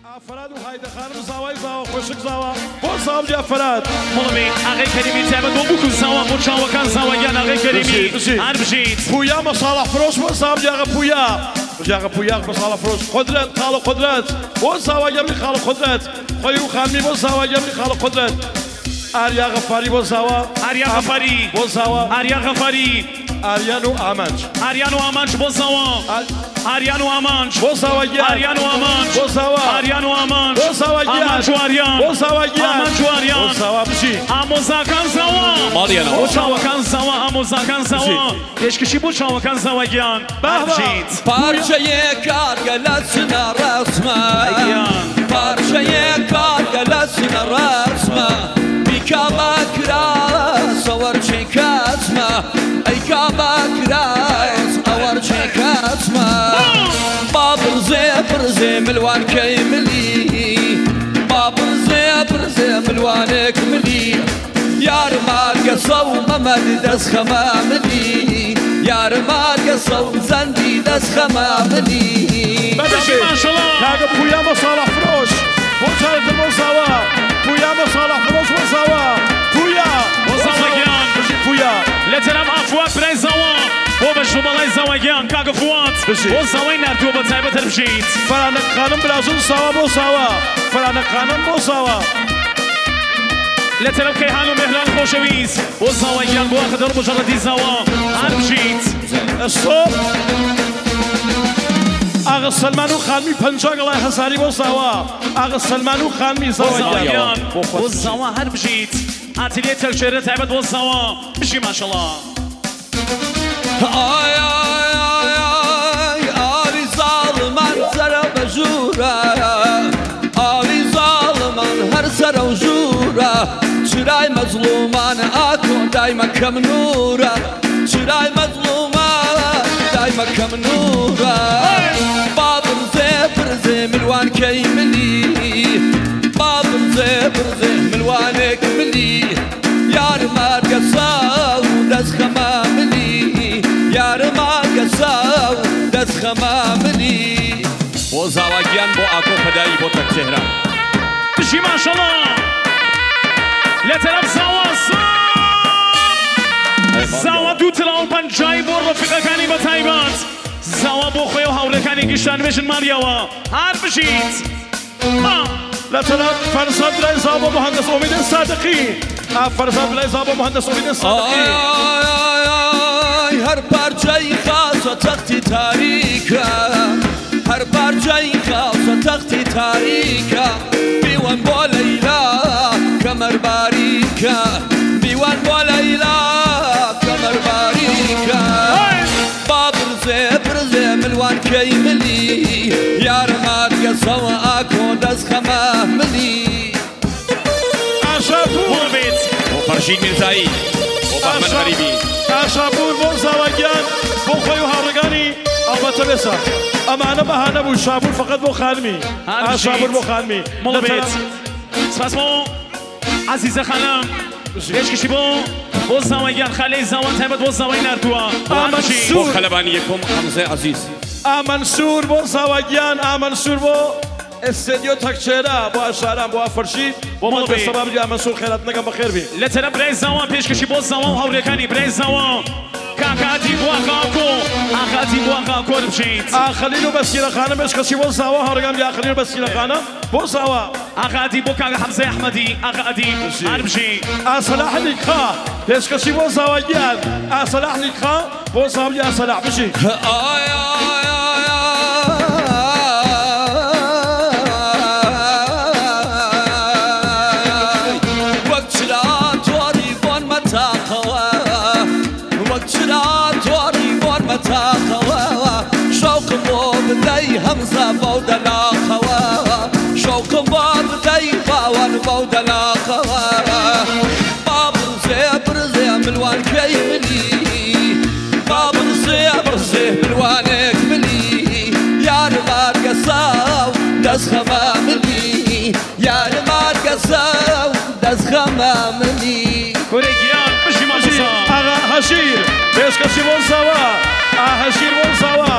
فراد و هایده خانم زاوای زاوا خوشک زاوا بۆ زاوجا فراد مڵبێ ئاغای کەریمی تایبەت بۆ بکو زاوا بۆ چاوەکان زاوایان ئاغای کەریمی هەر بژیت پویا مەساڵە فرۆش بۆ زاوجاغە پویا جاغە پویا مەساڵە فرۆش قدرەت خاڵە قدرەت بۆ زاواگەمی خاڵە قدرەت خۆی و خانمی بۆ زاواگەمی خاڵە قدرەت ئاریا غەفاری بۆ زاوا ئاریا غەفاری بۆ زاوا ئاریا غەفاری ئاریان و ئامانج ئاریان و ئامانج بۆ زاوا ئاریان و ئامانج بۆ زاواگیان ئاریان و ئامانج بۆ زاوا ئاریان و ئامانج بۆ زاواگیان ئامانج و ئاریان بۆ زاواگیان ئامانج و ئاریان بۆ زاوا بچی ئامۆزاکان زاوا بۆ چاوەکان زاوا ئامۆزاکان زاوا پێشکەشی بۆ چاوەکان زاواگیان بژیت پارچەیەک کارگە لە چنە ڕەسمە پارچەیەک کارگە لە چنە ڕەسمە بیکابە کراس ئەوەرچێ کەسمە ئەی کابە کراس ئەوەرچێ کەسمە با بڕزێ بڕزێ ملوانکەی ملی با بڕزێ بڕزێ ملوانێک ملی یارمارگە سەو مەمەد دەست خەمە ملی یارمارگە سەو زەندی دەست خەمە ملی بەدەشی ماشەڵڵا کاگە پویا مەساڵە فرۆش بۆ چارەتە بۆ زاوا پویا مەساڵە فرۆش بۆ زاوا پویا بۆ زاواگیان پویا لە جەناب ئافوات برای زاوا بۆ بەشبەڵای زاواگیان کاگە فوات بۆ زاوای نردووە بە تایبەت هەر بژیت فرانک خانم برازون زاوا بۆ زاوا فرانک خانم بۆ زاوا لە تەرەف کەیهان و مێهران خۆشەویست بۆ زاواگیان بۆ ئاخدەڕ مجەڕەدی زاوا هەر بژیت ئەستۆ ئاغا سەلمان و خانمی پەنجا گەڵای هەزاری بۆ زاوا ئاغا سەلمان و خانمی زاواگیان بۆ زاوا هەر بژیت ئاتیلێ تەرکێرە تایبەت بۆ زاوا بژی ماشەڵڵا ئای ئای ئای ئای ئاوی زاڵمان سەرە بەژوورە ئاوی زاڵمان هەر سەرە و ژوورە چرای مەزڵومان ئاکۆ دایمە کەم نورە چرای مەزڵومان دایمە کەم نورە با بڕزێ بڕزێ ملوانکەی ملی با بڕزێ بڕزێ ملوانێک ملی یارمارگە ساو دەست خەمە ملی یارمارگە ساو دەست خەمە ملی بۆ زاواگیان بۆ ئاکۆ پەدایی بۆ تەکتێران بژی ماشەڵڵا لە تەرەف زاوا زاوا دوو تڵاو پەنجای بۆ ڕەفیقەکانی بە تایبەت زاوا بۆ خۆی و هاوڕێکانی گشتان بێژن ماریەوە هەر بژیت لە تەرەف فەرزاد برای زاوا بۆ مهندس ئۆمید سادقی فەرزاد برای زاوا بۆ مهندس ئۆمید سادقی هەر پارچەی خاوسە تەختی تاریکە هەر پارچەی خاوسە تەختی تاریکە میوان بۆ لەیلا کەمەر باریکە میوان بۆ لەیلا کەمەر باریکە با بڕزێ بڕزێ ملوانکەی ملی یارمارگە سەوە ئاکۆ دەست خەمە ملی ئاشاپور بێت بۆ فەرشید میرزایی بۆ بەحمەد غەریبی ئاشاپور بۆ زاواگیان بۆ خۆی و هاوڕێکانی ئەڵبەتە بێسە ئەمانە بەهانە بوو شابور فقط بۆ خانمی ئاشاپور بۆ خانمی مڵ بێت سپاس بۆ عەزیزە خانم پێشکەشی بۆ زاواگیان خالەی زاوا تایبەت بۆ زاوای نردووە بۆ خەلەبانی یەکۆم حەمزە عەزیز ئامەنسوور بۆ زاواگیان ئامەنسوور بۆ ئستێدیۆ تەکچێرە بۆ ئاشاران بۆ ئافەرشید بۆ مەدرسەبابی ئامەنسوور خێرات نەگەم بەخێر بێ لە تەرەف برای زاوا پێشکەشی بۆ زاوا و هاوڕێکانی برای زاوا کاکاتی بۆ ئاغاکۆ ئاغاتی بۆ ئاغاکۆ بژیت ئاخەلیل و بەسیرەخانە پێشکەشی بۆ زاوا هاوڕێکان ئاخەلیل و بەسیرەخانە بۆ زاوا ئاغاتی بۆ کاکە حەمزەی ئەحمەدی ئاغاتی هەر بژیت ئاسەلاح نیکخا پێشکەشی بۆ زاواگیان ئاسەلاح نیکخا بۆ زاوی ئاسەلاح بژی شوقم بۆ بدەی هەمزە بەو دەلاقەوە شوقم بۆ بدەی باوەڕ بەو دەلاقەوە با بڕزێ بڕزێ ملوانکەی ملی با بڕزێ بڕزێ ملوانێک ملی یارمارگە ساو دەست خەمە ملی یارمارگە ساو دەست خەمە ملی کورێگیان بژی ماشەڵڵا ئاغا هەشیر پێشکەشی بۆ زاوا هەشیر بۆ زاوا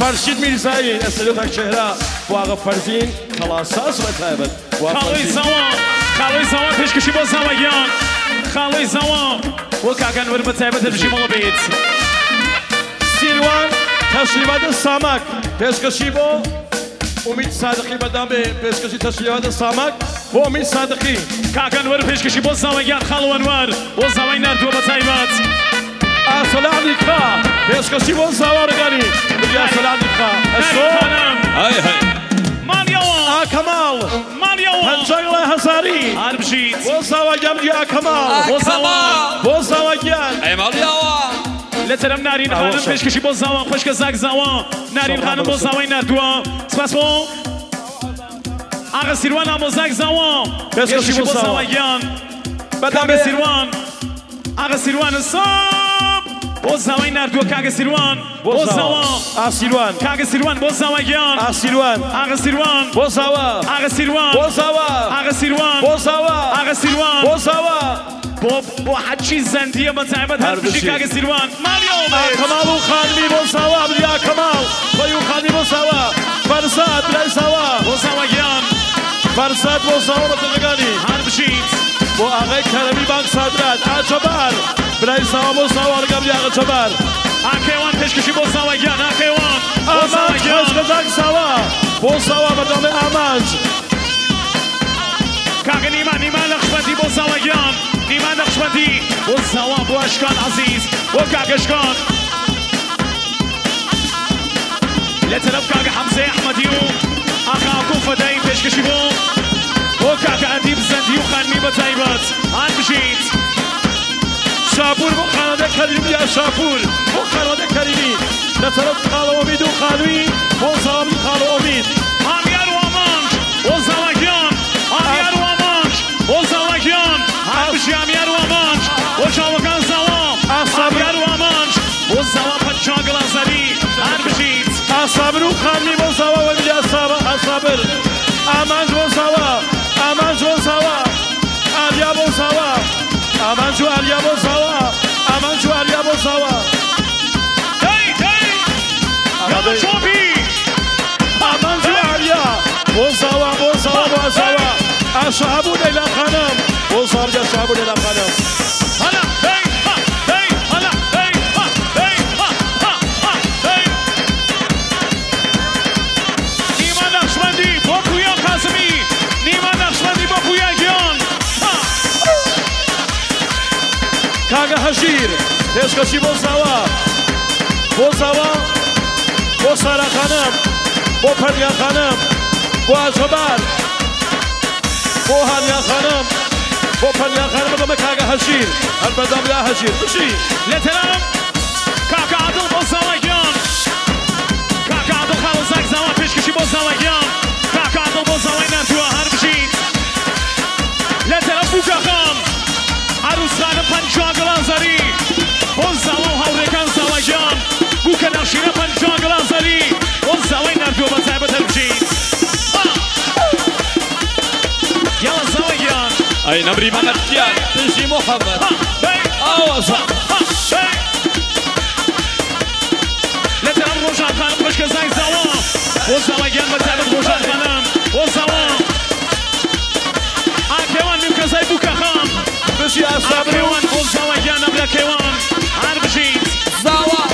فرشید میرزایی استودیو تک چهره با آقا فرزین خلاصاس و تایبت خالوی زمان پیشکشی با زواگیان خالوی زمان و کاکن ور به تایبت بشی مولا بیت سیروان تشریفات سامک پیشکشی با امید صادقی بدم به پیشکشی تشریفات سامک با امید صادقی کاکن ور پیشکشی با زواگیان خالوان ور با زوای نردو به تایبت اصلا علیکا پیشکشی با زوارگانی بگی اصلا علیکا های مانیاوان کمال مانیاوان پنجاگل هزاری هر بشید با زواگیان یا کمال با زواگیان ایمالیاوان لترم نارین خانم پیشکشی با زوان پشک زگ زوان نارین خانم با زوای نردو سپاس با آقا سیروان هم با زگ زوان پیشکشی با زواگیان کاگ سیروان آقا سیروان صاحب با زوای نردو کاگ سیروان با زوان آسیروان کاگ سیروان با زواگیان آسیروان آقا سیروان با زوا آقا سیروان با زوا آقا سیروان با زوا آقا سیروان با زوا با هرچی زندیه با تایبت هر بشی کاگ سیروان مانیو کمال و خانمی با زوا بیا کمال بایو خانمی با زوا فرزاد بلای زوا با زواگیان فرزاد با زوا با تجگانی هر بشید با آقای کرمی بانک صادرات آجابر بلای زوا با زوا رگم یا آجابر آکیوان پیشکشی با زواگیان آکیوان با آمانج زواگیان خوشگذک زوا با زوا مدام آمانج کاگ نیما نقشبندی با زواگیان نیما نقشبندی با زوا با اشکان عزیز با کاگ اشکان لطرف کاگ حمزه احمدی و آقا اکو فدایی پیشکشی با کاگ ادیب زندی و خانمی با تایبت هر بشید شاپور با خانواده کریمی یا شاپور با خانواده کریمی در طرف خالو امید و خالوی با زوامی خالو امید آمیار و آمانج با زواگیان آمیار و آمانج با زواگیان هر بشی آمیار و آمانج با چاوکان زوا آمیار و آمانج با زوا پنچاگل ازری هر بشید اصابر و خانمی با زوا و میگه اصابر آمانج با زوا آمانج با زوا آلیا با زوا آمانجو آلیا با زوا آمانجو آلیا با زوا هی یالا چوبی آمانجو آلیا با زوا با زوا با زوا اشعبو لیلا خانم با زوا یا اشعبو لیلا خانم هلا هی هلا هی نیما نقشبندی با پویا قاسمی نیما نقشبندی با پویا گیان کاگ هشیر پیشکشی با زوا با سارا خانم با پریا خانم با آجابر با هانیا خانم با پریا خانم بدم کاگ هشیر هر بدم یا هشیر بشی لترم کاک عادل با زواگیان کاک عادل خالو زک زوا پیشکشی با زواگیان کاک عادل با زوای نردوها هر بشید لترم بوکا خان عروس خانم پنجاگل ازری با زوا و هورکان زواگیان بوکا نقشینه پنجاگل ازری با زوای نردوها با تایبت هر بشید یالا زواگیان ای نبری منکیان بشی محمد آوازا لترم روشن خانم پشک زنگ زوا با زواگیان با تایبت روشن خانم با زوا آکیوان میوکزای بوکا خان بشی اصابر آکیوان با زواگیان ابلا کیوان هر بشید زوا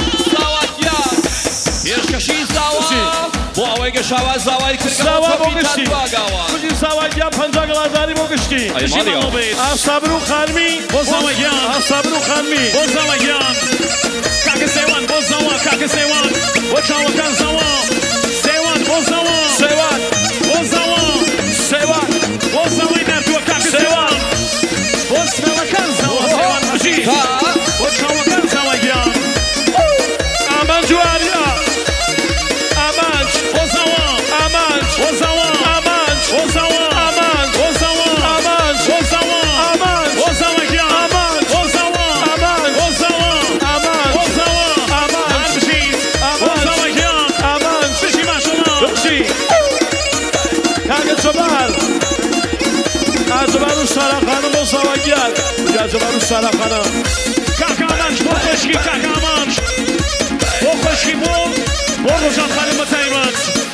پیشکشی زوا با اوی گشاوا زوای زوا کرگان با توپی گشتی تدواگاوان بشی زواگیان پنجاگل ازاری با گشتی بشید مالو بید اصابر و خانمی با زواگیان اصابر و خانمی با زواگیان کاک سیوان با زوا کاک سیوان با چاوکان زوا سیوان با زوا سیوان با زوا سیوان با زوای نردو کاک سیوان با چاوکان زوا سیوان بشید با چاوکان زواگیان آمانجو آلیا آمانج با زوا آمانج با زوا آمانج با زوا آمانج با زوا آمانج با زوا آمانج با زواگیان آمانج با زوا آمانج با زوا آمانج با زوا آمانج هر بشید با زواگیان آمانج بشی ماشاءالله بخشی کاگ چوبر آجابر و سارا خانم با زواگیان یا آجابر و سارا خانم کاک آمانج با خشکی کاک آمانج با خشکی با بۆ ڕۆژان خانم بە تایبەت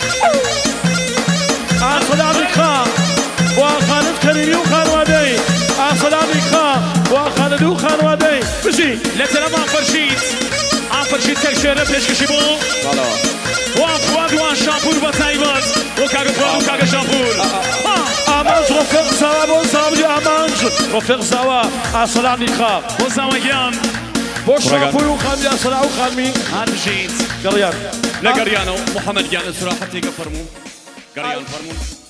ئاسەلامی خا بۆ خانم کەریمی و خانوادەی ئاسەلامی خا بۆ خانەدی و خانوادەی بژی لە تەرەم ئافەرشید ئافەرشید تەکشێرە پێشکەشی بۆ وان فواد وان شامپور بە تایبەت بۆ کاگە فواد و کاگە شامپور ئامانج ڕۆفێق زاوا بۆ زاوی ئامانج ڕۆفێق زاوا ئاسەلامی خا بۆ زاوەگیان بۆ شامپور و خانمی ئاسەلا و خانمی هەر بژیت گەڕیان لە گەریانەوە محەممەد گیان ئەسراحەتێکە فەرموو گەریان فەرموون